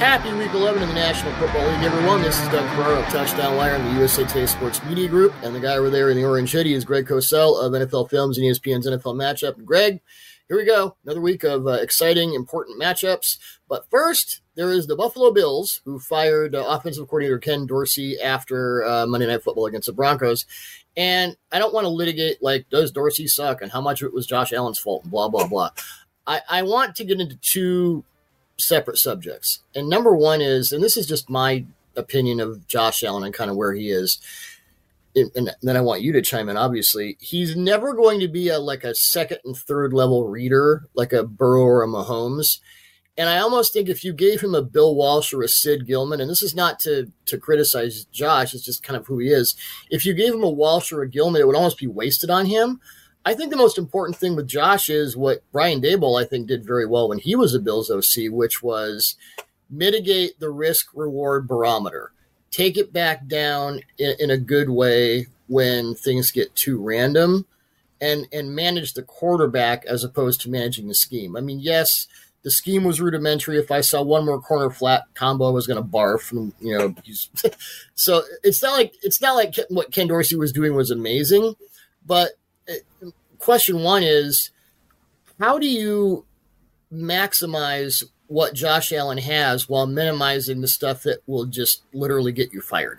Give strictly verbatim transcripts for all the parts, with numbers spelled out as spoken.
Happy Week eleven in the National Football League, everyone. This is Doug Ferraro of Touchdown Wire in the U S A Today Sports Media Group. And the guy over there in the orange hoodie is Greg Cosell of N F L Films and E S P N's N F L Matchup. And Greg, here we go. Another week of uh, exciting, important matchups. But first, there is the Buffalo Bills, who fired uh, offensive coordinator Ken Dorsey after uh, Monday Night Football against the Broncos. And I don't want to litigate, like, does Dorsey suck and how much of it was Josh Allen's fault and blah, blah, blah. I, I want to get into two separate subjects. And number one is, and this is just my opinion of Josh Allen and kind of where he is, and then I want you to chime in, obviously. He's never going to be a like a second and third level reader like a Burrow or a Mahomes. And I almost think if you gave him a Bill Walsh or a Sid Gilman, and this is not to to criticize Josh, it's just kind of who he is. If you gave him a Walsh or a Gilman, it would almost be wasted on him. I think the most important thing with Josh is what Brian Daboll, I think, did very well when he was a Bills O C, which was mitigate the risk-reward barometer. Take it back down in, in a good way when things get too random, and, and manage the quarterback as opposed to managing the scheme. I mean, yes, the scheme was rudimentary. If I saw one more corner flat combo, I was going to barf. And, you know, so it's not like it's not like what Ken Dorsey was doing was amazing, but question one is, how do you maximize what Josh Allen has while minimizing the stuff that will just literally get you fired?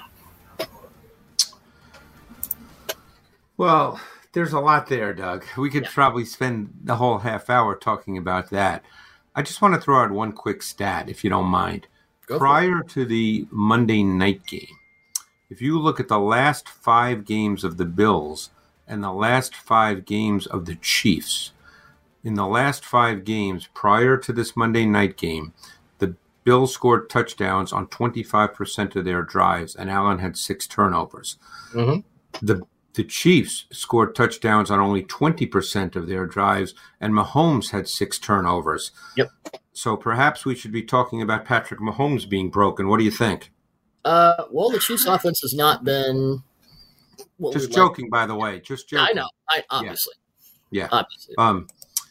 Well, there's a lot there, Doug. We could yeah. probably spend the whole half hour talking about that. I just want to throw out one quick stat, if you don't mind. Go Prior to the Monday night game, if you look at the last five games of the Bills and the last five games of the Chiefs, in the last five games prior to this Monday night game, the Bills scored touchdowns on twenty-five percent of their drives, and Allen had six turnovers. Mm-hmm. The the Chiefs scored touchdowns on only twenty percent of their drives, and Mahomes had six turnovers. Yep. So perhaps we should be talking about Patrick Mahomes being broken. What do you think? Uh, well, the Chiefs' offense has not been... Just joking, like. by the way. Just joking. I know. I obviously. Yeah. yeah. Obviously. Um,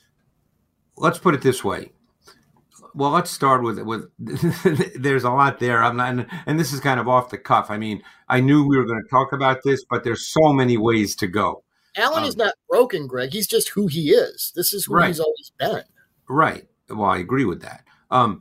let's put it this way. Well, let's start with with. There's a lot there. I'm not, and, and this is kind of off the cuff. I mean, I knew we were going to talk about this, but there's so many ways to go. Allen um, is not broken, Greg. He's just who he is. This is who right. he's always been. Right. Well, I agree with that. Um,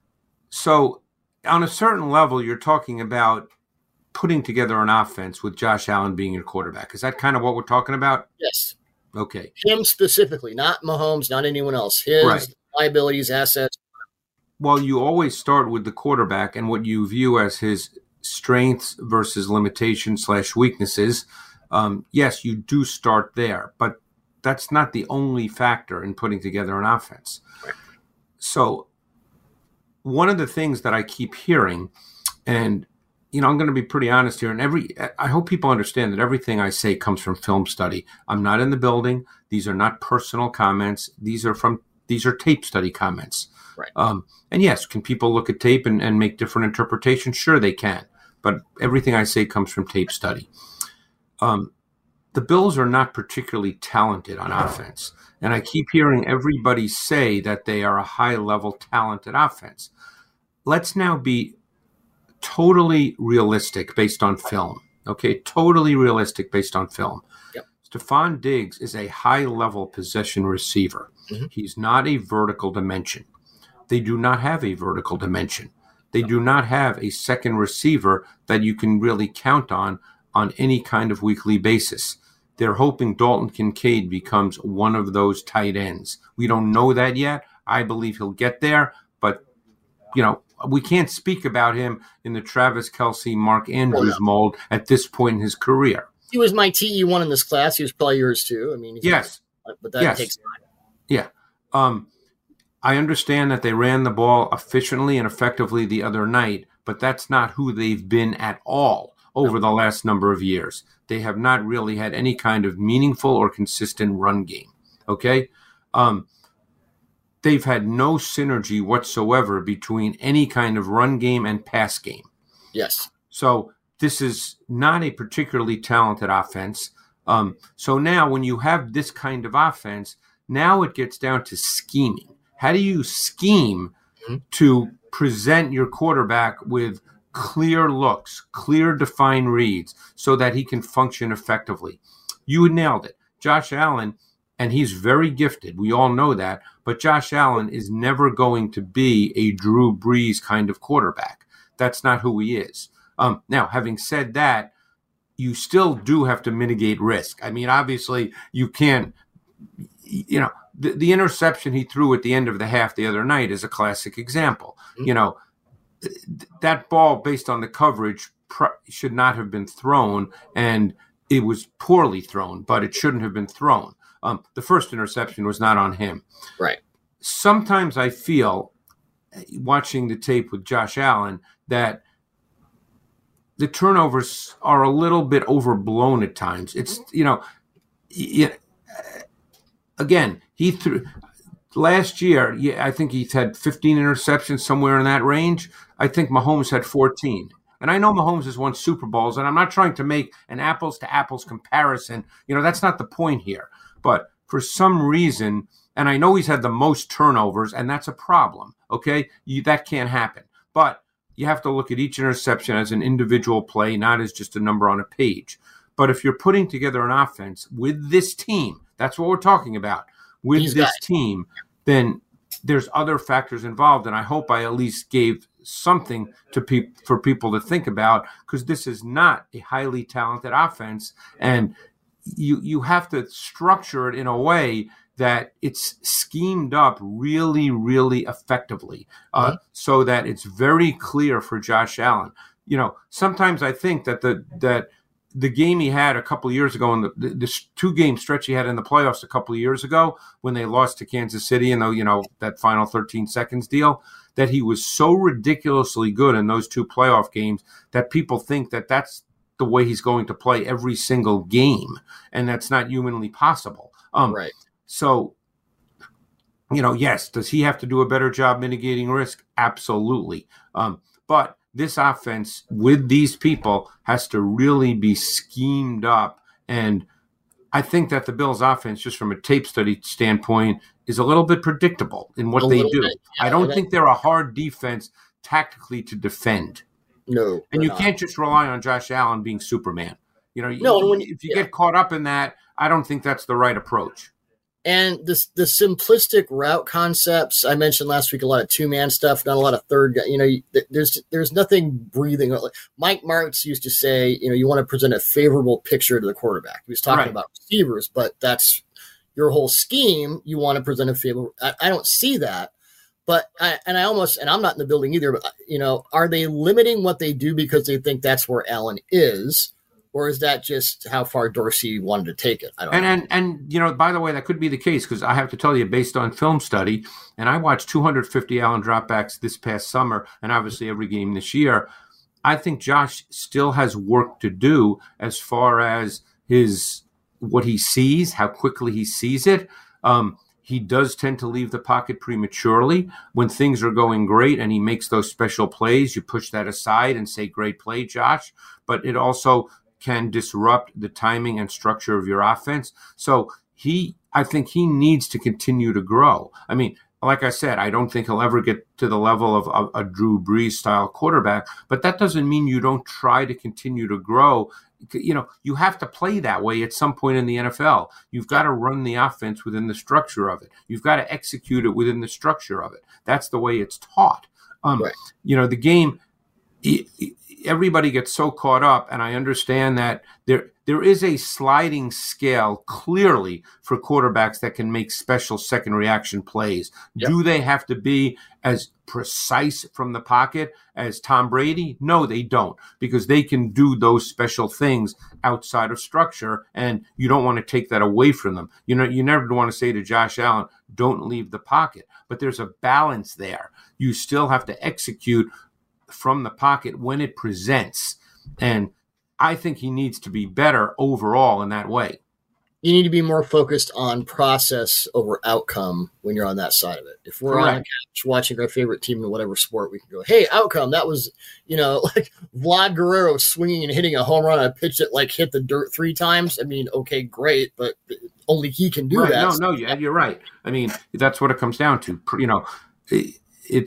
so, on a certain level, you're talking about putting together an offense with Josh Allen being your quarterback. Is that kind of what we're talking about? Yes. Okay. Him specifically, not Mahomes, not anyone else. His right. liabilities, assets. Well, you always start with the quarterback and what you view as his strengths versus limitations slash weaknesses. Um, yes, you do start there, but that's not the only factor in putting together an offense. Right. So one of the things that I keep hearing, and you know, I'm going to be pretty honest here, and every I hope people understand that everything I say comes from film study. I'm not in the building. These are not personal comments. These are from these are tape study comments. Right. Um, and yes, can people look at tape and, and make different interpretations? Sure, they can. But everything I say comes from tape study. Um, the Bills are not particularly talented on offense, and I keep hearing everybody say that they are a high-level talented offense. Let's now be totally realistic based on film. Okay, totally realistic based on film. Yep. Stephon Diggs is a high-level possession receiver. Mm-hmm. He's not a vertical dimension. They do not have a vertical dimension. They do not have a second receiver that you can really count on on any kind of weekly basis. They're hoping Dalton Kincaid becomes one of those tight ends. We don't know that yet. I believe he'll get there, but, you know, we can't speak about him in the Travis Kelce, Mark Andrews mold at this point in his career. He was my T E one in this class. He was probably yours too. I mean, yes, but that yes. takes time. Yeah. Um, I understand that they ran the ball efficiently and effectively the other night, but that's not who they've been at all over the last number of years. They have not really had any kind of meaningful or consistent run game. Okay. Um, They've had no synergy whatsoever between any kind of run game and pass game. Yes. So this is not a particularly talented offense. Um, so now when you have this kind of offense, now it gets down to scheming. How do you scheme mm-hmm. to present your quarterback with clear looks, clear defined reads so that he can function effectively. You nailed it. Josh Allen, and he's very gifted. We all know that. But Josh Allen is never going to be a Drew Brees kind of quarterback. That's not who he is. Um, now, having said that, you still do have to mitigate risk. I mean, obviously, you can't, you know, the, the interception he threw at the end of the half the other night is a classic example. Mm-hmm. You know, that ball, based on the coverage, pr- should not have been thrown, and it was poorly thrown, but it shouldn't have been thrown. Um, the first interception was not on him. Right. Sometimes I feel, watching the tape with Josh Allen, that the turnovers are a little bit overblown at times. It's, you know, it, again, he threw last year. Yeah, I think he's had fifteen interceptions, somewhere in that range. I think Mahomes had fourteen. And I know Mahomes has won Super Bowls, and I'm not trying to make an apples to apples comparison. You know, that's not the point here. But for some reason, and I know he's had the most turnovers, and that's a problem. Okay, you, that can't happen. But you have to look at each interception as an individual play, not as just a number on a page. But if you're putting together an offense with this team, that's what we're talking about, with He's this team, then there's other factors involved. And I hope I at least gave something to pe- for people to think about, because this is not a highly talented offense. And you you have to structure it in a way that it's schemed up really, really effectively, uh, mm-hmm. so that it's very clear for Josh Allen. You know, sometimes I think that the that the game he had a couple of years ago, and the, the, the two-game stretch he had in the playoffs a couple of years ago when they lost to Kansas City in the, you know, that final thirteen seconds deal, that he was so ridiculously good in those two playoff games that people think that that's the way he's going to play every single game, and that's not humanly possible. Um, right. So, you know, yes, does he have to do a better job mitigating risk? Absolutely. Um, but this offense with these people has to really be schemed up. And I think that the Bills offense, just from a tape study standpoint, is a little bit predictable in what a they do. Bit, yeah, I don't think they're a hard defense tactically to defend. No. And you not. can't just rely on Josh Allen being Superman. You know, no, you, when, if you yeah. get caught up in that, I don't think that's the right approach. And this the simplistic route concepts I mentioned last week, a lot of two man stuff, not a lot of third guy. You know, there's there's nothing breathing. Mike Martz used to say, you know, you want to present a favorable picture to the quarterback. He was talking right. about receivers, but that's your whole scheme. You want to present a favorable. I, I don't see that, but I, and I almost and I'm not in the building either. But you know, are they limiting what they do because they think that's where Allen is? Or is that just how far Dorsey wanted to take it? I don't and, know. And, and, you know, by the way, that could be the case, because I have to tell you, based on film study, and I watched two hundred fifty Allen dropbacks this past summer, and obviously every game this year, I think Josh still has work to do as far as his what he sees, how quickly he sees it. Um, he does tend to leave the pocket prematurely. When things are going great and he makes those special plays, you push that aside and say, great play, Josh. But it also can disrupt the timing and structure of your offense. So he, I think he needs to continue to grow. I mean, like I said, I don't think he'll ever get to the level of, of a Drew Brees style quarterback, but that doesn't mean you don't try to continue to grow. You know, you have to play that way at some point in the N F L. You've got to run the offense within the structure of it. You've got to execute it within the structure of it. That's the way it's taught. Um, right. You know, the game, it, it, everybody gets so caught up, and I understand that there there is a sliding scale clearly for quarterbacks that can make special second reaction plays. Yep. Do they have to be as precise from the pocket as Tom Brady? No, they don't, because they can do those special things outside of structure, and you don't want to take that away from them. You know, you never want to say to Josh Allen, don't leave the pocket, but there's a balance there. You still have to execute from the pocket when it presents. And I think he needs to be better overall in that way. You need to be more focused on process over outcome when you're on that side of it. If we're Correct. on the couch watching our favorite team in whatever sport, we can go, hey, outcome, that was, you know, like Vlad Guerrero swinging and hitting a home run on a pitch that like hit the dirt three times. I mean, okay, great, but only he can do right. that. No, no, yeah, you're right. I mean, that's what it comes down to. You know, it's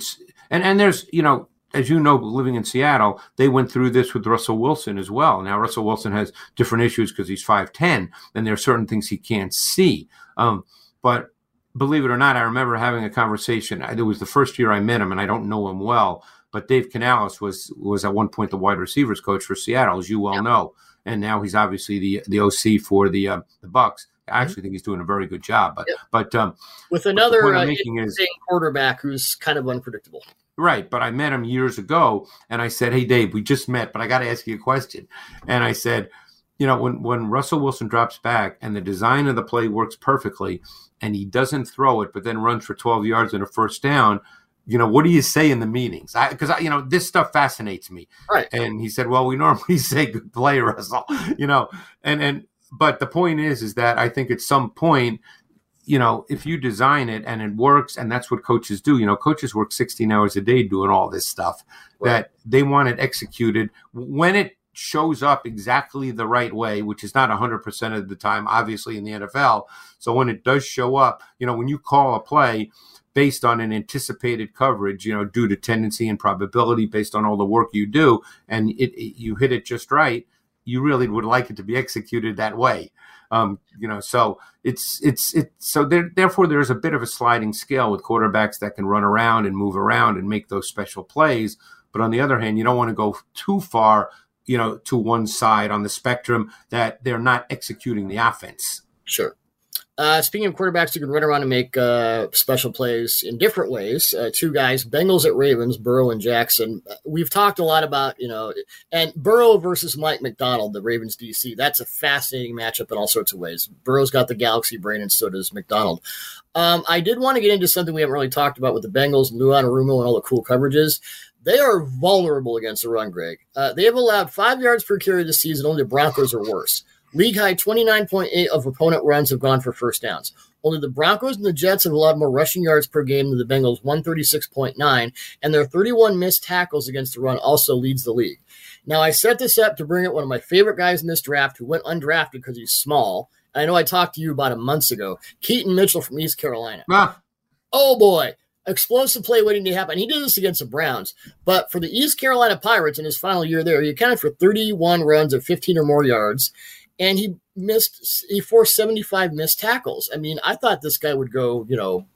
and and there's, you know, as you know, living in Seattle, they went through this with Russell Wilson as well. Now, Russell Wilson has different issues because he's five ten, and there are certain things he can't see. Um, but believe it or not, I remember having a conversation. It was the first year I met him, and I don't know him well, but Dave Canales was was at one point the wide receivers coach for Seattle, as you well yeah. know. And now he's obviously the the O C for the uh, the Bucs. I actually think he's doing a very good job. But, yeah. but um, with another uh, interesting quarterback who's kind of unpredictable. Right, but I met him years ago, and I said, hey, Dave, we just met, but I got to ask you a question. And I said, you know, when, when Russell Wilson drops back and the design of the play works perfectly and he doesn't throw it but then runs for twelve yards and a first down, you know, what do you say in the meetings? Because, I, I, you know, this stuff fascinates me. Right. And he said, well, we normally say good play, Russell, you know. And, and but the point is, is that I think at some point, you know, if you design it and it works, and that's what coaches do, you know, coaches work sixteen hours a day doing all this stuff, right. that they want it executed. When it shows up exactly the right way, which is not one hundred percent of the time, obviously, in the N F L. So when it does show up, you know, when you call a play based on an anticipated coverage, you know, due to tendency and probability, based on all the work you do, and it, it you hit it just right, you really would like it to be executed that way. Um, you know, so it's it's it's so there, therefore there's a bit of a sliding scale with quarterbacks that can run around and move around and make those special plays. But on the other hand, you don't want to go too far, you know, to one side on the spectrum that they're not executing the offense. Sure. Uh, speaking of quarterbacks who can run around and make uh, special plays in different ways, uh, two guys, Bengals at Ravens, Burrow and Jackson. We've talked a lot about, you know, and Burrow versus Mike McDonald, the Ravens D C. That's a fascinating matchup in all sorts of ways. Burrow's got the galaxy brain, and so does McDonald. Um, I did want to get into something we haven't really talked about with the Bengals, Lou Anarumo, and all the cool coverages. They are vulnerable against the run, Greg. Uh, they have allowed five yards per carry this season. Only the Broncos are worse. League high twenty-nine point eight of opponent runs have gone for first downs. Only the Broncos and the Jets have allowed more rushing yards per game than the Bengals, one thirty-six point nine, and their thirty-one missed tackles against the run also leads the league. Now, I set this up to bring up one of my favorite guys in this draft who went undrafted because he's small. And I know I talked to you about a month ago. Keaton Mitchell from East Carolina. Ah. Oh, boy. Explosive play waiting to happen. He did this against the Browns. But for the East Carolina Pirates in his final year there, he accounted for thirty-one runs of fifteen or more yards. And he missed, he forced seventy-five missed tackles. I mean, I thought this guy would go, you know,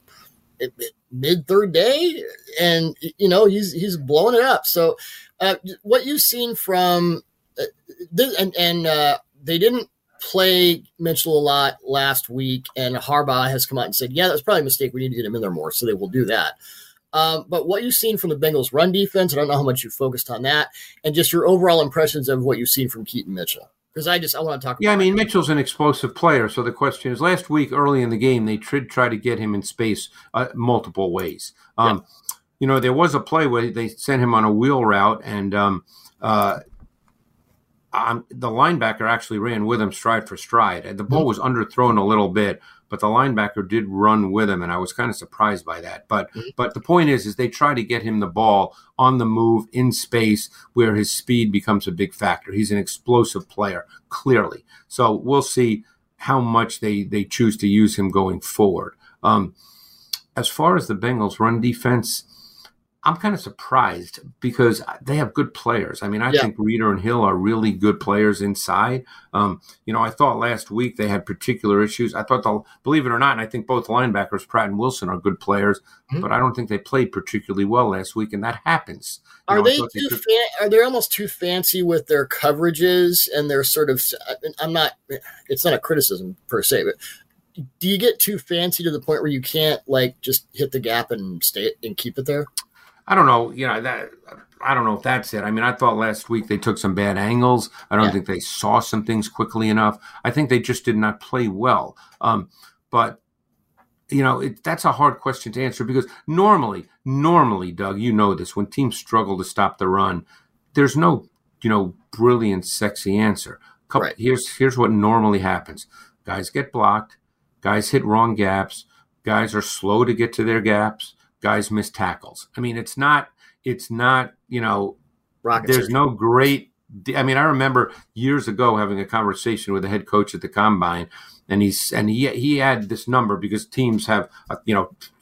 mid third day, and, you know, he's, he's blowing it up. So uh, what you've seen from, uh, this, and, and uh, they didn't play Mitchell a lot last week, and Harbaugh has come out and said, yeah, that's probably a mistake. We need to get him in there more. So they will do that. Um, but what you've seen from the Bengals run defense, I don't know how much you focused on that, and just your overall impressions of what you've seen from Keaton Mitchell. Because I just I want to talk about Yeah, I mean, Mitchell's an explosive player. So the question is, last week early in the game, they tried try to get him in space uh, multiple ways. Um, yeah. You know, there was a play where they sent him on a wheel route, and um, uh, um, the linebacker actually ran with him stride for stride. And the ball was underthrown a little bit, but the linebacker did run with him, and I was kind of surprised by that. But mm-hmm. but the point is, is they try to get him the ball on the move in space where his speed becomes a big factor. He's an explosive player, clearly. So we'll see how much they, they choose to use him going forward. Um, as far as the Bengals run defense, I'm kind of surprised because they have good players. I mean, I yeah. think Reeder and Hill are really good players inside. Um, you know, I thought last week they had particular issues. I thought, they'll, believe it or not, and I think both linebackers, Pratt and Wilson, are good players, mm-hmm. but I don't think they played particularly well last week, and that happens. You are know, they too too fan- are they almost too fancy with their coverages and their sort of? I'm not. It's not a criticism per se, but. Do you get too fancy to the point where you can't like just hit the gap and stay and keep it there? I don't know. You know, that I don't know if that's it. I mean, I thought last week they took some bad angles. I don't yeah. think they saw some things quickly enough. I think they just did not play well. Um, but, you know, it, that's a hard question to answer because normally, normally, Doug, you know this, when teams struggle to stop the run, there's no, you know, brilliant, sexy answer. Couple, right. Here's here's what normally happens. Guys get blocked. Guys hit wrong gaps. Guys are slow to get to their gaps. Guys miss tackles. I mean, it's not, it's not, you know, Rocket there's surgery. no great, I mean, I remember years ago having a conversation with the head coach at the Combine, and he's, and he, he had this number because teams have, uh, you know,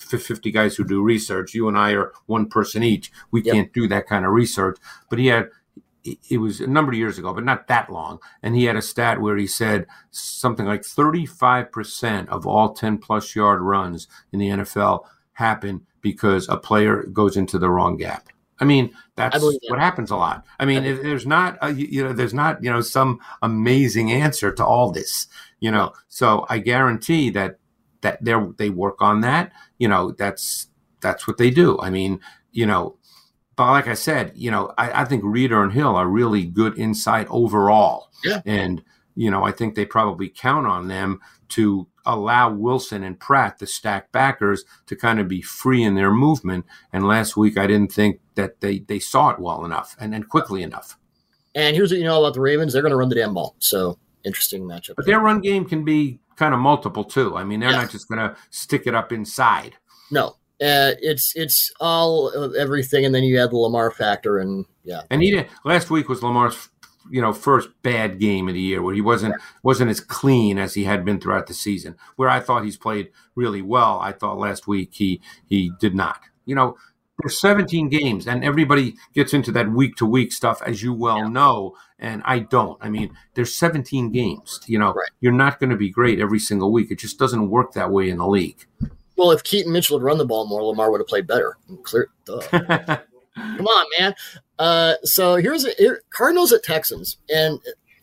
fifty guys who do research. You and I are one person each. We Yep. can't do that kind of research. But he had, it was a number of years ago, but not that long. And he had a stat where he said something like thirty-five percent of all ten plus yard runs in the N F L happen because a player goes into the wrong gap. I mean, that's I believe that. what happens a lot. I mean, if there's not, a, you know, there's not, you know, some amazing answer to all this, you know. So I guarantee that that they they work on that. You know, that's that's what they do. I mean, you know, but like I said, you know, I, I think Reader and Hill are really good insight overall. Yeah. And you know, I think they probably count on them to allow Wilson and Pratt, the stack backers, to kind of be free in their movement. And last week, I didn't think that they, they saw it well enough and, and quickly enough. And here's what you know about the Ravens. They're going to run the damn ball. So interesting matchup. But their run game can be kind of multiple, too. I mean, they're Yeah. not just going to stick it up inside. No, uh, it's it's all of everything. And then you add the Lamar factor. And yeah. And he did. Last week was Lamar's, you know, first bad game of the year where he wasn't wasn't as clean as he had been throughout the season, where I thought he's played really well. I thought last week he he did not. You know, there's seventeen games, and everybody gets into that week-to-week stuff, as you well Yeah. know, and I don't. I mean, there's seventeen games. You know, Right. You're not going to be great every single week. It just doesn't work that way in the league. Well, if Keaton Mitchell had run the ball more, Lamar would have played better. Clear. Duh. Come on, man. Uh, so here's a, here, Cardinals at Texans, and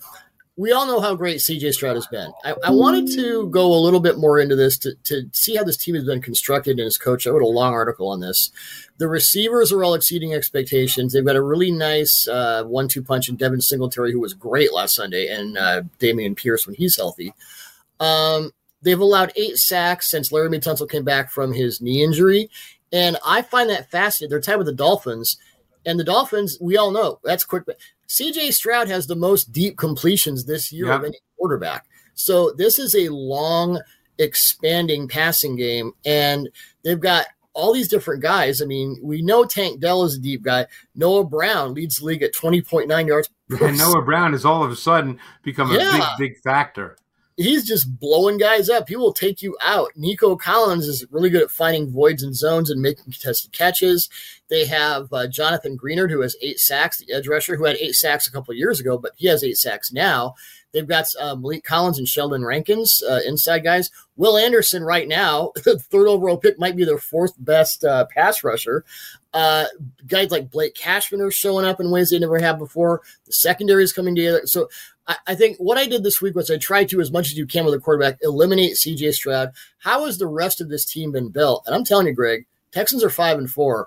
we all know how great C J Stroud has been. I, I wanted to go a little bit more into this to, to see how this team has been constructed and his coach. I wrote a long article on this. The receivers are all exceeding expectations. They've got a really nice uh, one two punch in Devin Singletary, who was great last Sunday, and uh, Damian Pierce when he's healthy. Um, they've allowed eight sacks since Laremy Tunsil came back from his knee injury. And I find that fascinating. They're tied with the Dolphins. And the Dolphins, we all know, that's quick. But C J Stroud has the most deep completions this year Yep. of any quarterback. So this is a long, expanding passing game. And they've got all these different guys. I mean, we know Tank Dell is a deep guy. Noah Brown leads the league at twenty point nine yards per And Noah Brown has all of a sudden become a Yeah. big, big factor. He's just blowing guys up. He will take you out. Nico Collins is really good at finding voids and zones and making contested catches. They have uh, Jonathan Greenard, who has eight sacks, the edge rusher, who had eight sacks a couple of years ago, but he has eight sacks now. They've got uh, Malik Collins and Sheldon Rankins, uh, inside guys. Will Anderson right now, the third overall pick, might be their fourth best uh, pass rusher. Uh, guys like Blake Cashman are showing up in ways they never have before. The secondary is coming together. So I, I think what I did this week was I tried to, as much as you can with a quarterback, eliminate C J Stroud. How has the rest of this team been built? And I'm telling you, Greg, Texans are five and four.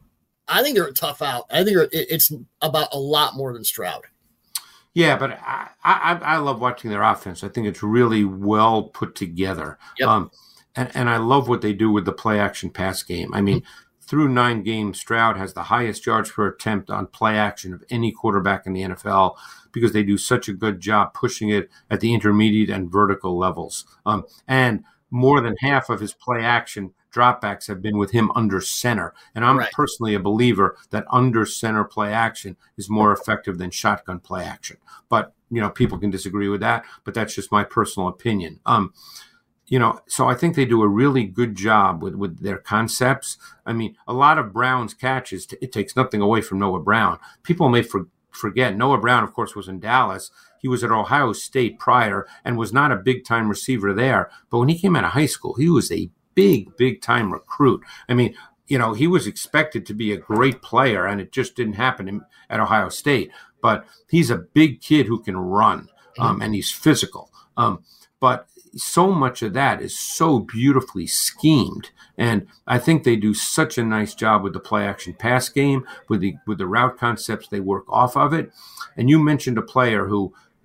I think they're a tough out. I think it, it's about a lot more than Stroud. Yeah, but I, I I love watching their offense. I think it's really well put together. Yep. Um, and, and I love what they do with the play action pass game. I mean, mm-hmm. through nine games, Stroud has the highest yards per attempt on play action of any quarterback in the N F L because they do such a good job pushing it at the intermediate and vertical levels. Um, and more than half of his play action dropbacks have been with him under center. And I'm Right. personally a believer that under center play action is more effective than shotgun play action. But, you know, people can disagree with that, but that's just my personal opinion. Um, you know, so I think they do a really good job with, with their concepts. I mean, a lot of Brown's catches, it takes nothing away from Noah Brown. People may for, forget Noah Brown, of course, was in Dallas. He was at Ohio State prior and was not a big-time receiver there. But when he came out of high school, he was a big, big-time recruit. I mean, you know, he was expected to be a great player, and it just didn't happen at Ohio State. But he's a big kid who can run, um, and he's physical. Um, but so much of that is so beautifully schemed. And I think they do such a nice job with the play-action pass game, with the with the route concepts they work off of it. And you mentioned a player who –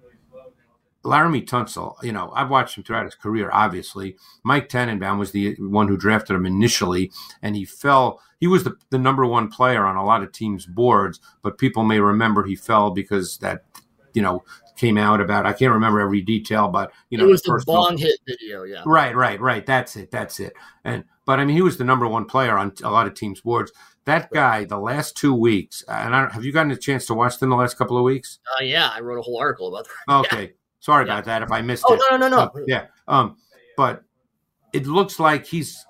Laremy Tunsil, you know, I've watched him throughout his career, obviously. Mike Tannenbaum was the one who drafted him initially, and he fell. He was the, the number one player on a lot of teams' boards, but people may remember he fell because that, you know, came out about, I can't remember every detail, but, you know. It was the personal, bong hit video, yeah. Right, right, right. That's it, that's it. And But, I mean, he was the number one player on a lot of teams' boards. That guy, the last two weeks, and I don't, have you gotten a chance to watch them the last couple of weeks? Uh, yeah, I wrote a whole article about that. Okay. Yeah. Sorry yeah. about that if I missed oh, it. Oh, no, no, no, no. Uh, yeah. Um, but it looks like he's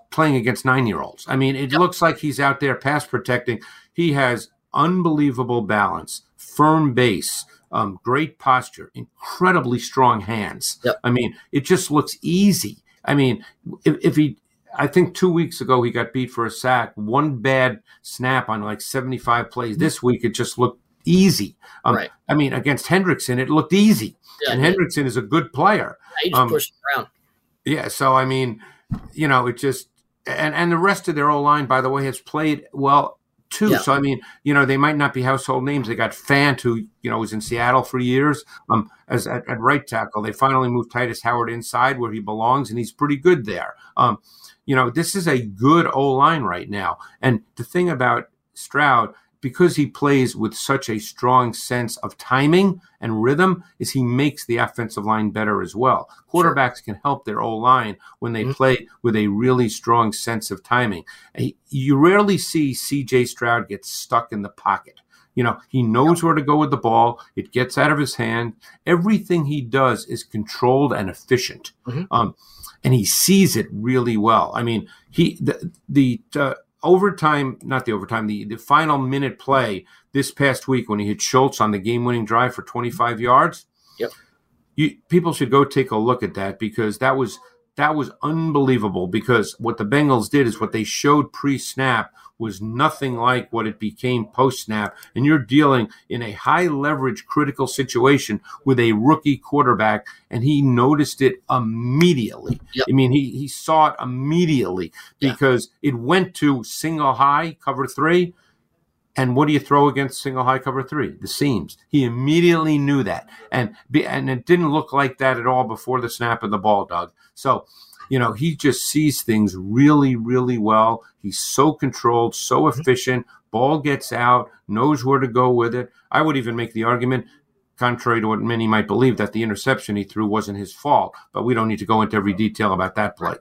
playing against nine-year-olds. I mean, it yep. looks like he's out there pass protecting. He has unbelievable balance, firm base, um, great posture, incredibly strong hands. Yep. I mean, it just looks easy. I mean, if, if he, I think two weeks ago he got beat for a sack, one bad snap on like seventy-five plays. Mm-hmm. This week it just looked easy. Um, right. I mean, against Hendrickson, it looked easy. Yeah, and Hendrickson is a good player. Yeah, he just um, pushed around. Yeah, so I mean, you know, it just and, and the rest of their O-line, by the way, has played well too. Yeah. So I mean, you know, they might not be household names. They got Fant, who, you know, was in Seattle for years, um, as at, at right tackle. They finally moved Titus Howard inside where he belongs, and he's pretty good there. Um, you know, this is a good O-line right now. And the thing about Stroud, because he plays with such a strong sense of timing and rhythm, is he makes the offensive line better as well. Quarterbacks sure. can help their O-line when they mm-hmm. play with a really strong sense of timing. You rarely see C J Stroud get stuck in the pocket. You know, he knows where to go with the ball. It gets out of his hand. Everything he does is controlled and efficient. Mm-hmm. Um, and he sees it really well. I mean, he the, the uh, overtime, not the overtime, the, the final minute play this past week when he hit Schultz on the game-winning drive for twenty-five yards. Yep. You, people should go take a look at that because that was that was unbelievable, because what the Bengals did is what they showed pre-snap was nothing like what it became post-snap. And you're dealing in a high-leverage critical situation with a rookie quarterback, and he noticed it immediately. Yep. I mean, he, he saw it immediately because yeah. it went to single high, cover three. And what do you throw against single high cover three? The seams. He immediately knew that. And be, and it didn't look like that at all before the snap of the ball, Doug. So, you know, he just sees things really, really well. He's so controlled, so efficient. Ball gets out, knows where to go with it. I would even make the argument, contrary to what many might believe, that the interception he threw wasn't his fault. But we don't need to go into every detail about that play.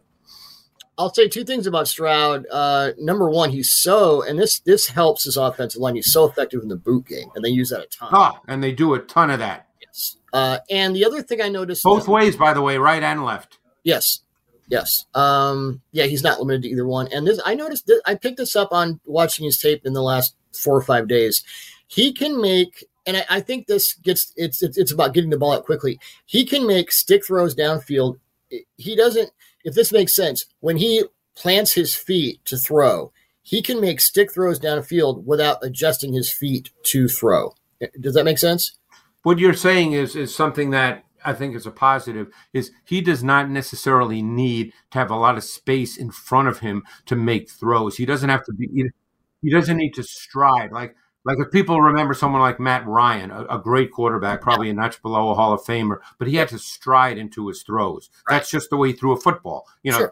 I'll say two things about Stroud. Uh, number one, he's so, and this this helps his offensive line. He's so effective in the boot game, and they use that a ton. Oh, and they do a ton of that. Yes. Uh, and the other thing I noticed, both that, ways, by the way, right and left. Yes. Yes. Um, yeah, he's not limited to either one. And this, I noticed that I picked this up on watching his tape in the last four or five days. He can make, and I, I think this gets, it's, it's it's about getting the ball out quickly. He can make stick throws downfield. He doesn't, if this makes sense, when he plants his feet to throw, he can make stick throws downfield without adjusting his feet to throw. Does that make sense? What you're saying is is something that I think is a positive, is he does not necessarily need to have a lot of space in front of him to make throws. He doesn't have to be, he doesn't need to stride. Like, like if people remember someone like Matt Ryan, a, a great quarterback, probably a notch below a Hall of Famer, but he had to stride into his throws. Right. That's just the way he threw a football. You know, sure.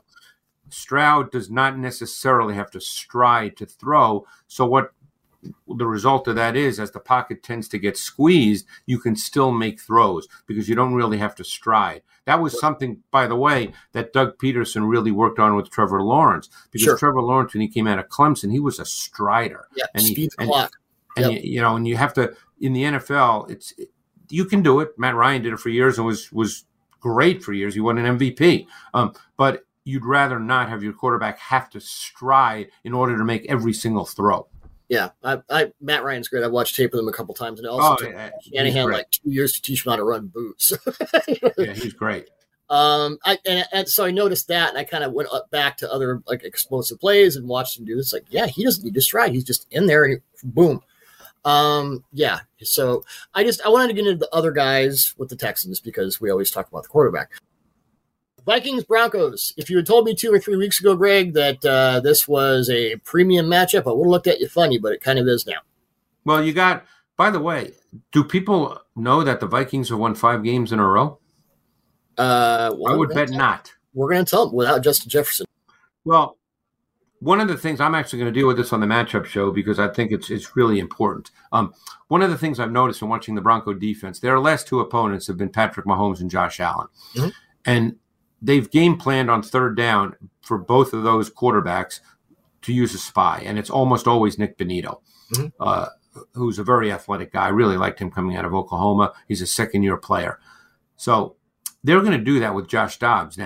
Stroud does not necessarily have to stride to throw. So what the result of that is, as the pocket tends to get squeezed, you can still make throws because you don't really have to stride. That was something, by the way, that Doug Peterson really worked on with Trevor Lawrence, because sure. Trevor Lawrence, when he came out of Clemson, he was a strider. Yeah, and speed he, the clock. And, yep. you, you know, and you have to, in the N F L, it's you can do it. Matt Ryan did it for years and was was great for years. He won an M V P. Um, but you'd rather not have your quarterback have to stride in order to make every single throw. Yeah, I, I Matt Ryan's great. I've watched tape with him a couple times, and it also oh, took yeah, Shanahan like two years to teach him how to run boots. Yeah, he's great. Um, I and, and so I noticed that, and I kind of went up back to other like explosive plays and watched him do this. Like, yeah, he doesn't need to stride; he's just in there, and he, boom. Um, yeah. So I just I wanted to get into the other guys with the Texans because we always talk about the quarterback. Vikings Broncos. If you had told me two or three weeks ago, Greg, that uh, this was a premium matchup, I would have looked at you funny, but it kind of is now. Well, you got, by the way, do people know that the Vikings have won five games in a row? Uh, well, I would bet not. We're going to tell them without Justin Jefferson. Well, one of the things, I'm actually going to deal with this on the matchup show because I think it's it's really important. Um, one of the things I've noticed in watching the Bronco defense, their last two opponents have been Patrick Mahomes and Josh Allen. Mm-hmm. And they've game planned on third down for both of those quarterbacks to use a spy, and it's almost always Nick Bonito, mm-hmm. uh, who's a very athletic guy. I really liked him coming out of Oklahoma. He's a second-year player. So they're going to do that with Josh Dobbs. Now,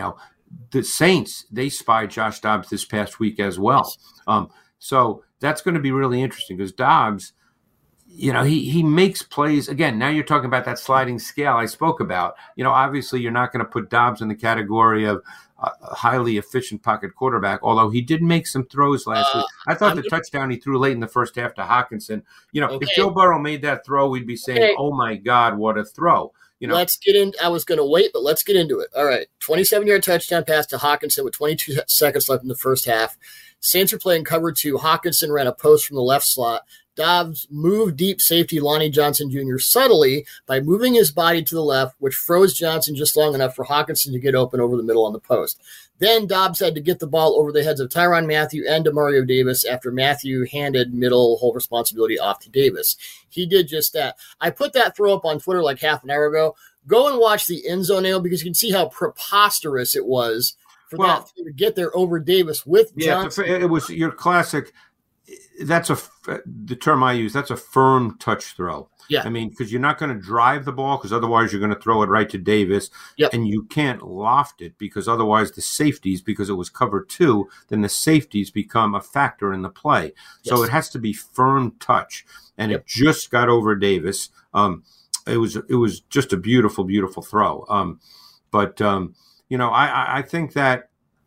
the Saints, they spied Josh Dobbs this past week as well. Um, so that's going to be really interesting because Dobbs, you know, he he makes plays. Again, now you're talking about that sliding scale I spoke about. You know, obviously you're not going to put Dobbs in the category of a highly efficient pocket quarterback, although he did make some throws last uh, week. I thought I'm the gonna... touchdown he threw late in the first half to Hockenson, you know, okay. if Joe Burrow made that throw, we'd be saying, okay. oh, my God, what a throw. You know, let's get in. I was going to wait, but let's get into it. All right, twenty-seven-yard touchdown pass to Hockenson with twenty-two seconds left in the first half. Saints are playing cover two. Hockenson ran a post from the left slot. Dobbs moved deep safety Lonnie Johnson Junior subtly by moving his body to the left, which froze Johnson just long enough for Hockenson to get open over the middle on the post. Then Dobbs had to get the ball over the heads of Tyrann Mathieu and Demario Davis after Mathieu handed middle whole responsibility off to Davis. He did just that. I put that throw up on Twitter like half an hour ago. Go and watch the end zone nail because you can see how preposterous it was for well, that to get there over Davis with yeah, Johnson. It was your classic. That's a the term I use. That's a firm touch throw. Yeah, I mean, because you're not going to drive the ball because otherwise you're going to throw it right to Davis. Yep. And you can't loft it because otherwise the safeties, because it was cover two, then the safeties become a factor in the play. Yes. So it has to be firm touch, and yep. it just got over Davis. Um, it was it was just a beautiful, beautiful throw. Um, but um, you know, I I think that.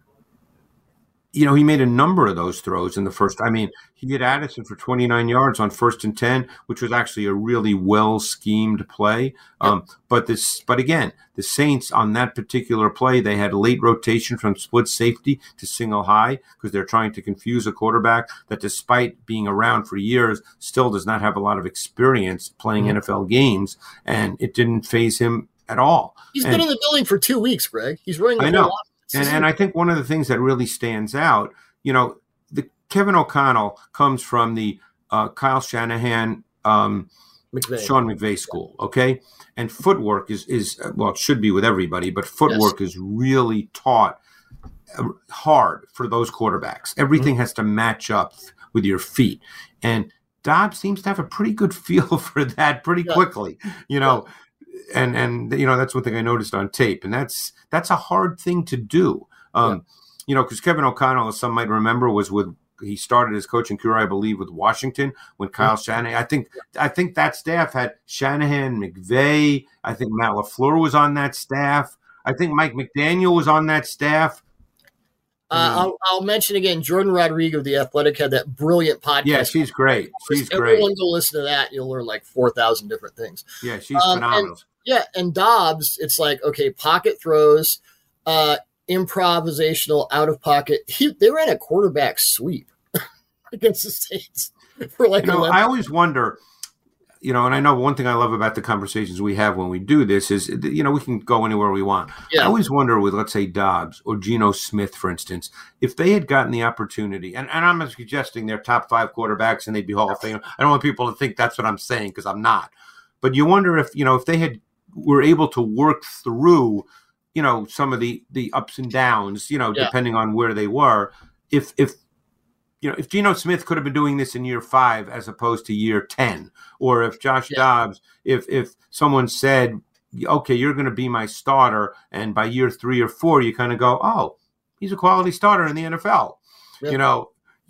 You know, he made a number of those throws in the first. I mean, he hit Addison for twenty-nine yards on first and ten, which was actually a really well-schemed play. Um, but this, but again, the Saints on that particular play, they had late rotation from split safety to single high because they're trying to confuse a quarterback that, despite being around for years, still does not have a lot of experience playing mm-hmm. N F L games, and it didn't faze him at all. He's and, been in the building for two weeks, Greg. He's running the I whole know. lot. And, and I think one of the things that really stands out, you know, the Kevin O'Connell comes from the uh, Kyle Shanahan, um, McVay. Sean McVay school, okay? And footwork is, is well, it should be with everybody, but footwork yes. is really taught hard for those quarterbacks. Everything mm-hmm. has to match up with your feet. And Dobbs seems to have a pretty good feel for that pretty yeah. quickly, you know. Yeah. And, and you know, that's one thing I noticed on tape. And that's that's a hard thing to do. Um, yeah. You know, because Kevin O'Connell, as some might remember, was with he started his coaching career, I believe, with Washington when Kyle mm-hmm. Shanahan. I think I think that staff had Shanahan, McVay. I think Matt LaFleur was on that staff. I think Mike McDaniel was on that staff. Uh, I'll, I'll mention again, Jordan Rodrigo of The Athletic had that brilliant podcast. Yeah, she's great. She's Everyone great. Everyone go listen to that. You'll learn like four thousand different things. Yeah, she's um, phenomenal. And, yeah, and Dobbs, it's like, okay, pocket throws, uh, improvisational, out of pocket. He, they ran a quarterback sweep against the Saints for like you know, eleven I always wonder, you know, and I know one thing I love about the conversations we have when we do this is, you know, we can go anywhere we want. Yeah. I always wonder with, let's say, Dobbs or Geno Smith, for instance, if they had gotten the opportunity, and, and I'm not suggesting they're top five quarterbacks and they'd be Hall of Fame. I don't want people to think that's what I'm saying because I'm not. But you wonder if, you know, if they had were able to work through, you know, some of the, the ups and downs, you know, yeah. depending on where they were, if, if, you know, if Geno Smith could have been doing this in year five as opposed to year ten, or if Josh yeah. Dobbs, if if someone said, okay, you're going to be my starter, and by year three or four, you kind of go, oh, he's a quality starter in the N F L. Yeah. You know,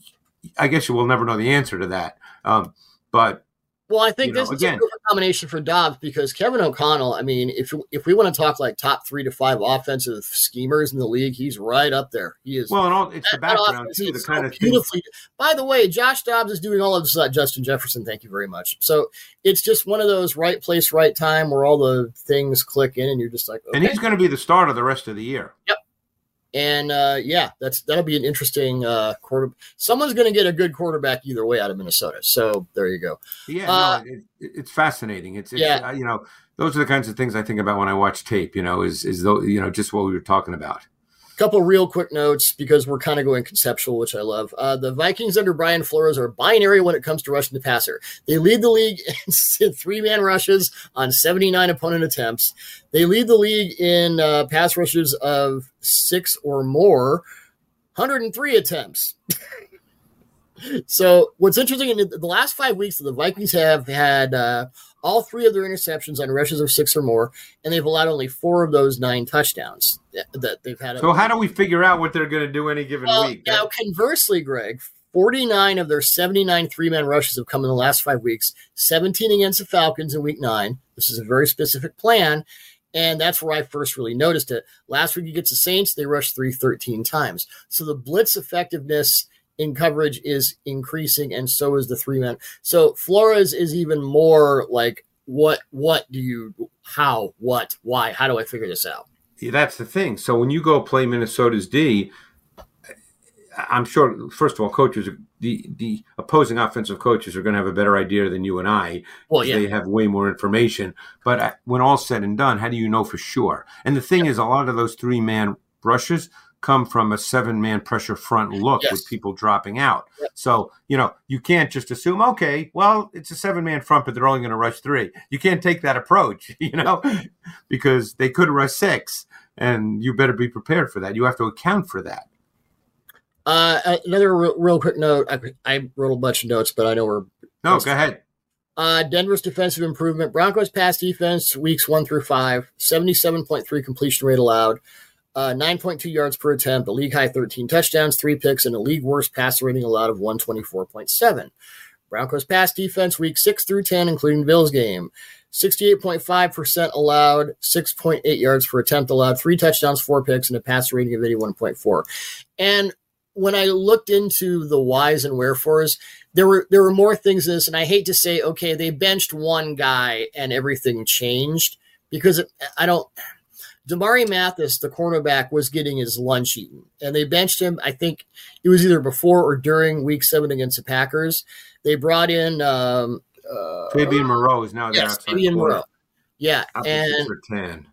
I guess you will never know the answer to that. Um, but Well, I think you know, this is again, a good combination for Dobbs because Kevin O'Connell, I mean, if if we want to talk like top three to five offensive schemers in the league, he's right up there. He is. Well, and all, it's that, the background, too, the kind so of beautifully. Thing. By the way, Josh Dobbs is doing all of this without Justin Jefferson. Thank you very much. So it's just one of those right place, right time where all the things click in and you're just like, okay. And he's going to be the starter the rest of the year. Yep. And uh, yeah, that's that'll be an interesting uh, quarter. Someone's going to get a good quarterback either way out of Minnesota. So there you go. Yeah, uh, no, it, it's fascinating. It's, it's yeah. uh, you know, those are the kinds of things I think about when I watch tape. You know, is is though you know just what we were talking about. A couple real quick notes because we're kind of going conceptual, which I love. Uh, the Vikings under Brian Flores are binary when it comes to rushing the passer. They lead the league in three-man rushes on seventy-nine opponent attempts. They lead the league in uh, pass rushes of six or more, one hundred three attempts. So what's interesting, in the last five weeks, the Vikings have had uh, all three of their interceptions on rushes of six or more, and they've allowed only four of those nine touchdowns that they've had. So how do we figure out what they're going to do any given well, week? Now, conversely, Greg, forty-nine of their seventy-nine three-man rushes have come in the last five weeks, seventeen against the Falcons in week nine. This is a very specific plan, and that's where I first really noticed it. Last week against the Saints, they rushed three thirteen times. So the blitz effectiveness in coverage is increasing, and so is the three-man. So Flores is even more like, what, what do you, how, what, why, how do I figure this out? Yeah, that's the thing. So when you go play Minnesota's D, I'm sure, first of all, coaches, the, the opposing offensive coaches are going to have a better idea than you and I. Well, yeah. They have way more information. But when all's said and done, how do you know for sure? And the thing yeah. is, a lot of those three-man rushes come from a seven-man pressure front look yes. with people dropping out. Yep. So, you know, you can't just assume, okay, well, it's a seven-man front, but they're only going to rush three. You can't take that approach, you know, because they could rush six, and you better be prepared for that. You have to account for that. Uh, another real, real quick note. I, I wrote a bunch of notes, but I know we're no. Go ahead. Uh, Denver's defensive improvement. Broncos pass defense weeks one through five. seventy-seven point three completion rate allowed. Uh, nine point two yards per attempt. A league high thirteen touchdowns, three picks, and a league worst passer rating allowed of one twenty-four point seven. Broncos pass defense week six through ten, including Bills game. sixty-eight point five percent allowed, six point eight yards per attempt allowed, three touchdowns, four picks, and a passer rating of eighty-one point four. And when I looked into the whys and wherefores, there were there were more things in this, and I hate to say, okay, they benched one guy and everything changed, because it, I don't – Damari Mathis, the cornerback, was getting his lunch eaten, and they benched him. I think it was either before or during week seven against the Packers. They brought in um, uh, – Fabian Moreau is now there. Yes, Fabian Moreau. Yeah, and for ten.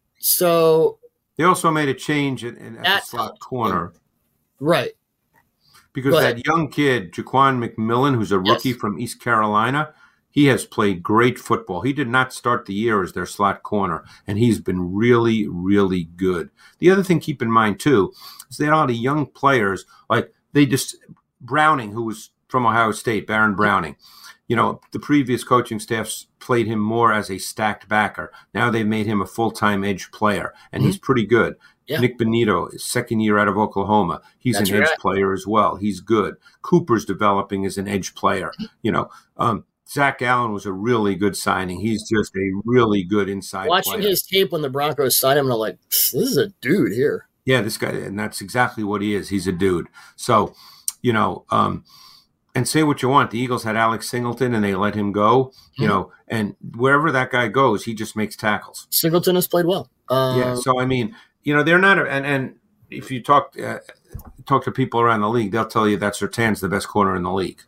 So – they also made a change in, in, at the slot corner. Right. Because that young kid, Jaquan McMillan, who's a rookie yes. from East Carolina, he has played great football. He did not start the year as their slot corner, and he's been really, really good. The other thing, keep in mind, too, is they had a lot of young players. Like, they just – Browning, who was from Ohio State, Baron Browning. You know, the previous coaching staffs played him more as a stacked backer. Now they've made him a full-time edge player, and mm-hmm. he's pretty good. Yeah. Nick Benito, his second year out of Oklahoma. He's That's an right. edge player as well. He's good. Cooper's developing as an edge player. You know, um, Zach Allen was a really good signing. He's just a really good inside Watching player. his tape when the Broncos signed him, I'm like, this is a dude here. Yeah, this guy, and that's exactly what he is. He's a dude. So, you know, um, and say what you want. The Eagles had Alex Singleton, and they let him go. You mm-hmm. know, and wherever that guy goes, he just makes tackles. Singleton has played well. Um, yeah, so, I mean – you know, they're not, and, and if you talk uh, talk to people around the league, they'll tell you that Surtain's the best corner in the league.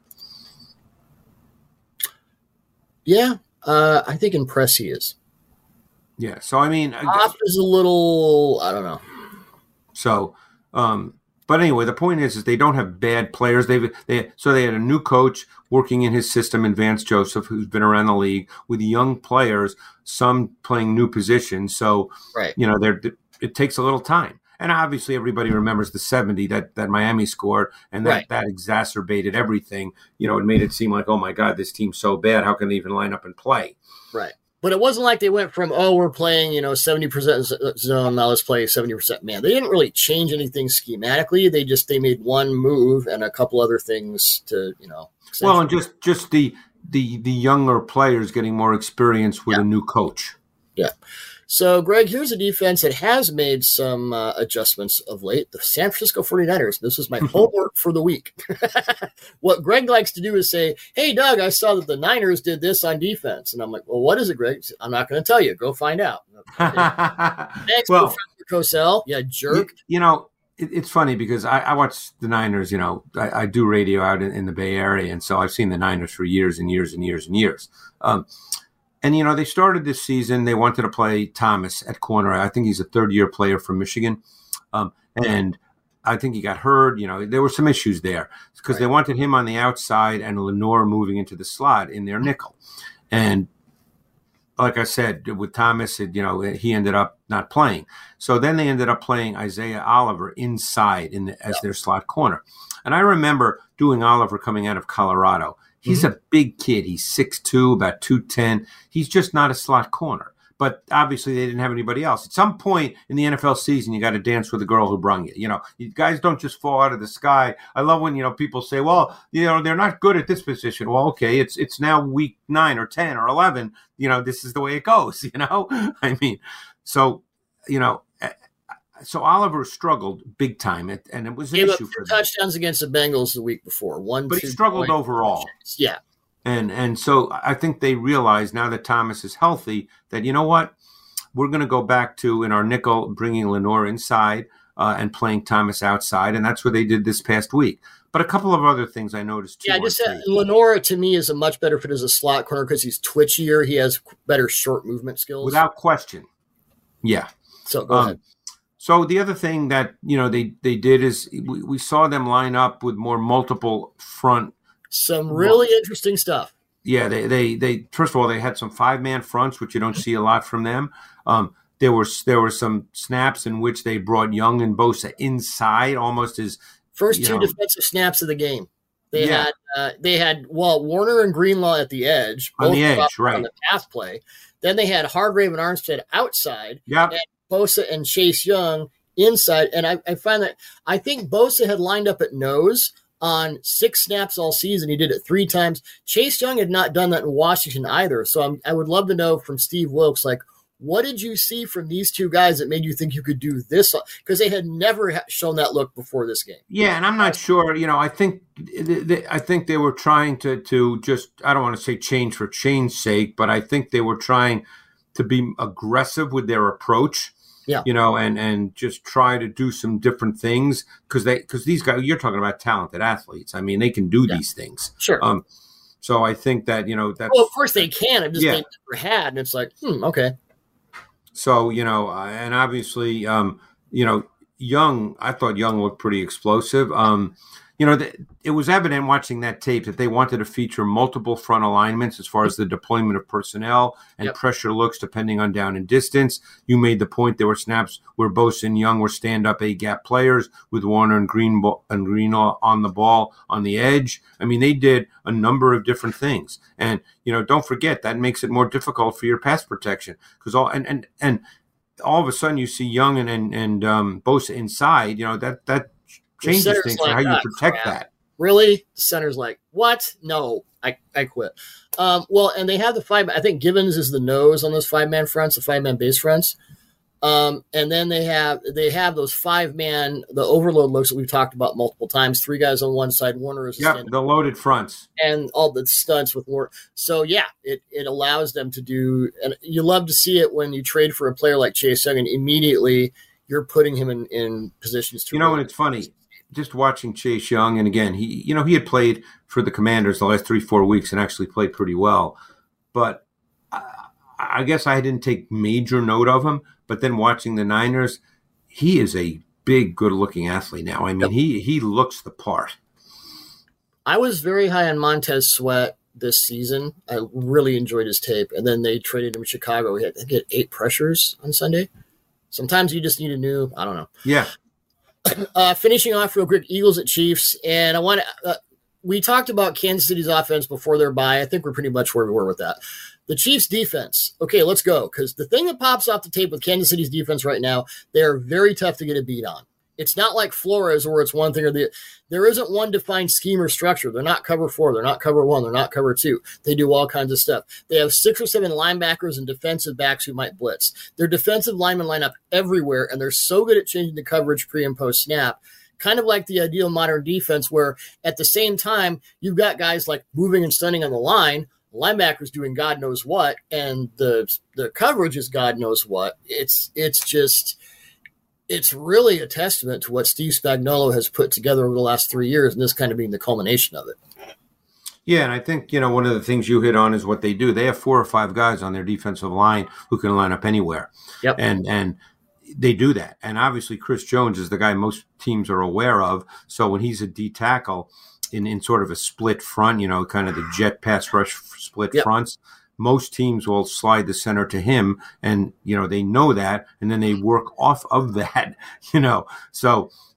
Yeah, uh, I think in press he is. Yeah, so I mean, Off is a little, I don't know. So, um, but anyway, the point is, is they don't have bad players. They've they so they had a new coach working in his system in Vance Joseph, who's been around the league with young players, some playing new positions. So, right. you know, they're. It takes a little time. And obviously everybody remembers the seventy that, that Miami scored, and that, right. that exacerbated everything. You know, it made it seem like, oh, my God, this team's so bad. How can they even line up and play? Right. But it wasn't like they went from, oh, we're playing, you know, seventy percent zone, now let's play seventy percent man. They didn't really change anything schematically. They just they made one move and a couple other things to, you know. Well, and just, just the, the, the younger players getting more experience with yeah. a new coach. Yeah. So, Greg, here's a defense that has made some uh, adjustments of late. The San Francisco forty-niners. This was my homework for the week. What Greg likes to do is say, hey, Doug, I saw that the Niners did this on defense. And I'm like, well, what is it, Greg? I'm not going to tell you. Go find out. Thanks, well, Professor Cosell. Yeah, jerk. You, you know, it, it's funny because I, I watch the Niners. You know, I, I do radio out in, in the Bay Area, and so I've seen the Niners for years and years and years and years. Um And, you know, they started this season. They wanted to play Thomas at corner. I think he's a third-year player from Michigan. Um, and I think he got hurt. You know, there were some issues there because right. they wanted him on the outside and Lenore moving into the slot in their nickel. And like I said, with Thomas, it, you know, he ended up not playing. So then they ended up playing Isaiah Oliver inside in the, as their slot corner. And I remember doing Oliver coming out of Colorado. He's mm-hmm. a big kid. He's six two, about two ten. He's just not a slot corner. But obviously they didn't have anybody else. At some point in the N F L season, you got to dance with the girl who brung you. You know, you guys don't just fall out of the sky. I love when, you know, people say, well, you know, they're not good at this position. Well, okay, it's it's now week nine or ten or eleven. You know, this is the way it goes, you know. I mean, so, you know, so Oliver struggled big time, and it was an Gave issue up for them. Touchdowns against the Bengals the week before. One, but two, he struggled overall. Yeah. And and so I think they realize now that Thomas is healthy that, you know what, we're going to go back to, in our nickel, bringing Lenoir inside uh, and playing Thomas outside. And that's what they did this past week. But a couple of other things I noticed, too. Yeah, just uh, Lenoir, to me, is a much better fit as a slot corner because he's twitchier. He has better short movement skills. Without question. Yeah. So go um, ahead. So the other thing that, you know, they, they did is we, we saw them line up with more multiple front. Some really well, interesting stuff. Yeah, they, they they first of all, they had some five-man fronts, which you don't see a lot from them. Um, there were there were some snaps in which they brought Young and Bosa inside, almost as first two know, defensive snaps of the game. They yeah. had uh, they had well Warner and Greenlaw at the edge, on the edge, right? On the pass play. Then they had Hargrave and Armstead outside. Yep. And Bosa and Chase Young inside. And I, I find that I think Bosa had lined up at nose on six snaps all season. He did it three times. Chase Young had not done that in Washington either. So I'm, I would love to know from Steve Wilkes, like, what did you see from these two guys that made you think you could do this? Because they had never shown that look before this game. Yeah, and I'm not sure. You know, I think they, I think they were trying to to just, I don't want to say change for change's sake, but I think they were trying to be aggressive with their approach. Yeah, you know, and, and just try to do some different things because they because these guys, you're talking about talented athletes. I mean, they can do yeah. these things. Sure. Um, so I think that, you know, that's well, of course they can. I'm just yeah. they never had, and it's like, hmm, okay. So, you know, uh, and obviously, um, you know, Young, I thought Young looked pretty explosive. Um, you know, the, it was evident watching that tape that they wanted to feature multiple front alignments as far as the deployment of personnel and yep. pressure looks depending on down and distance. You made the point there were snaps where Bosa and Young were stand-up A-gap players with Warner and Green and Greenlaw on the ball on the edge. I mean, they did a number of different things. And, you know, don't forget, that makes it more difficult for your pass protection because all and, and and all of a sudden you see Young and and, and um, Bosa inside, you know, that that changes things for like, how you ah, protect crap. that. Really? The center's like, what? No, I, I quit. Um, well, and they have the five. I think Gibbons is the nose on those five-man fronts, the five-man base fronts. Um, and then they have they have those five-man, the overload looks that we've talked about multiple times. Three guys on one side, Warner is a yeah, the loaded fronts. And all the stunts with Warner. So, yeah, it, it allows them to do – and you love to see it when you trade for a player like Chase Young and immediately you're putting him in, in positions to – You know, and it's funny. Just watching Chase Young, and again, he, you know, he had played for the Commanders the last three, four weeks and actually played pretty well. But I, I guess I didn't take major note of him. But then watching the Niners, he is a big, good-looking athlete now. I mean, yep. he he looks the part. I was very high on Montez Sweat this season. I really enjoyed his tape. And then they traded him to Chicago. He had, I think he had eight pressures on Sunday. Sometimes you just need a new, I don't know. Yeah. Uh, finishing off real quick, Eagles at Chiefs, and I want to. Uh, we talked about Kansas City's offense before their bye. I think we're pretty much where we were with that. The Chiefs' defense. Okay, let's go because the thing that pops off the tape with Kansas City's defense right now, they are very tough to get a beat on. It's not like Flores where it's one thing or the. There isn't one defined scheme or structure. They're not cover four. They're not cover one. They're not cover two. They do all kinds of stuff. They have six or seven linebackers and defensive backs who might blitz. Their defensive linemen line up everywhere, and they're so good at changing the coverage pre and post snap. Kind of like the ideal modern defense where at the same time, you've got guys like moving and stunning on the line, linebackers doing God knows what, and the the coverage is God knows what. It's it's just it's really a testament to what Steve Spagnuolo has put together over the last three years, and this kind of being the culmination of it. Yeah, and I think, you know, one of the things you hit on is what they do. They have four or five guys on their defensive line who can line up anywhere. Yep. And and they do that. And obviously Chris Jones is the guy most teams are aware of. So when he's a D tackle in, in sort of a split front, you know, kind of the jet pass rush split yep. fronts, most teams will slide the center to him, and, you know, they know that, and then they work off of that, you know. So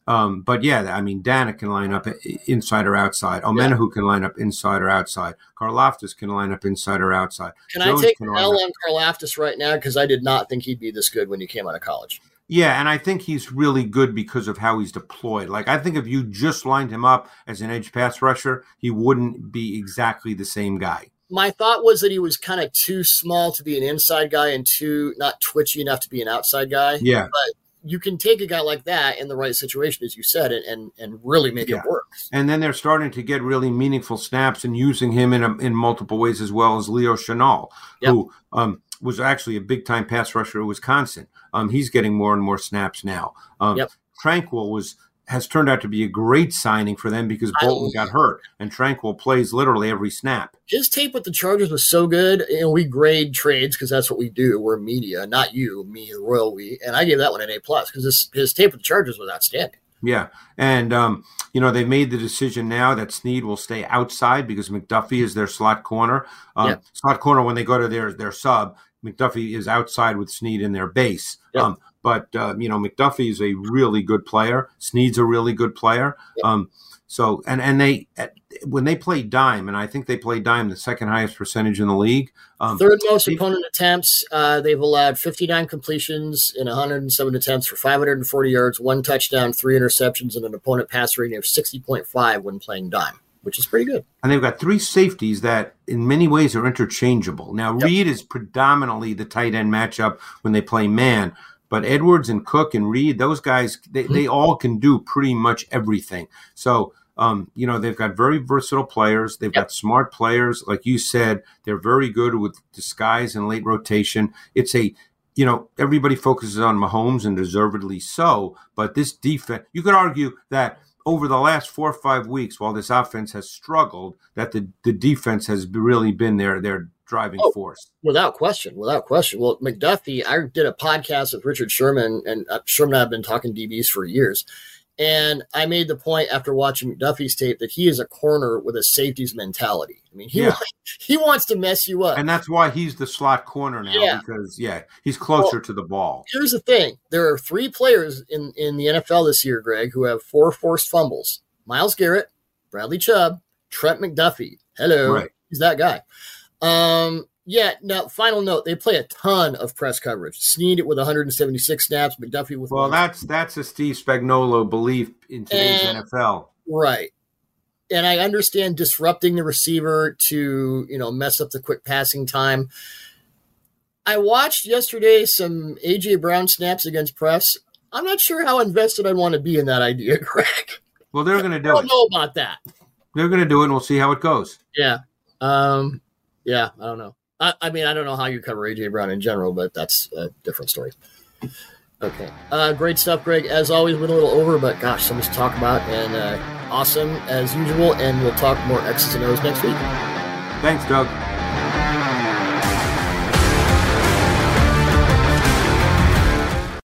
Um, but yeah, I mean, Danik can line up inside or outside. Omenahu yeah. can line up inside or outside. Karlaftis can line up inside or outside. Can Jones I take an L on Karlaftis right now? Because I did not think he'd be this good when he came out of college. Yeah, and I think he's really good because of how he's deployed. Like, I think if you just lined him up as an edge pass rusher, he wouldn't be exactly the same guy. My thought was that he was kind of too small to be an inside guy and too not twitchy enough to be an outside guy. Yeah. But you can take a guy like that in the right situation, as you said, and and, and really make yeah. it work. And then they're starting to get really meaningful snaps and using him in a, in multiple ways, as well as Leo Chenal, yep. who um, was actually a big-time pass rusher at Wisconsin. Um, he's getting more and more snaps now. Um, yep. Tranquill was has turned out to be a great signing for them because Bolton got hurt, and Tranquill plays literally every snap. His tape with the Chargers was so good, and we grade trades because that's what we do. We're media, not you, me, the royal we. And I gave that one an A plus because his, his tape with the Chargers was outstanding. Yeah, and um, you know, they made the decision now that Snead will stay outside because McDuffie is their slot corner. Um, yeah. Slot corner when they go to their their sub, McDuffie is outside with Snead in their base. Yeah. Um, But, uh, you know, McDuffie is a really good player. Snead's a really good player. Yep. Um, so, and, and they, when they play dime, and I think they play dime the second highest percentage in the league. Um, Third most they, opponent attempts. Uh, they've allowed fifty-nine completions in one hundred seven attempts for five hundred forty yards, one touchdown, three interceptions, and an opponent pass rating of sixty point five when playing dime, which is pretty good. And they've got three safeties that in many ways are interchangeable. Now, yep. Reed is predominantly the tight end matchup when they play man. But Edwards and Cook and Reed, those guys, they, they all can do pretty much everything. So, um, you know, they've got very versatile players. They've yep. got smart players. Like you said, they're very good with disguise and late rotation. It's a, you know, everybody focuses on Mahomes, and deservedly so. But this defense, you could argue that over the last four or five weeks, while this offense has struggled, that the, the defense has really been their their driving oh, force. Without question, without question. Well, McDuffie, I did a podcast with Richard Sherman, and Sherman and I have been talking D Bs for years. And I made the point after watching McDuffie's tape that he is a corner with a safety's mentality. I mean, he, yeah. wants, he wants to mess you up. And that's why he's the slot corner now yeah. because, yeah, he's closer well, to the ball. Here's the thing. There are three players in, in the N F L this year, Greg, who have four forced fumbles. Myles Garrett, Bradley Chubb, Trent McDuffie. Hello. Right. He's that guy. Um, yeah, now, final note, they play a ton of press coverage. Snead with one hundred seventy-six snaps, McDuffie with Well, that's that's a Steve Spagnuolo belief in today's and, N F L. Right. And I understand disrupting the receiver to, you know, mess up the quick passing time. I watched yesterday some A J Brown snaps against press. I'm not sure how invested I'd want to be in that idea, Greg. Well, they're going to do it. I don't it. know about that. They're going to do it, and we'll see how it goes. Yeah. Um, yeah, I don't know. I, I mean, I don't know how you cover A J Brown in general, but that's a different story. Okay. Uh, great stuff, Greg. As always, we're a little over, but gosh, so much to talk about, and uh, awesome as usual, and we'll talk more X's and O's next week. Thanks, Doug.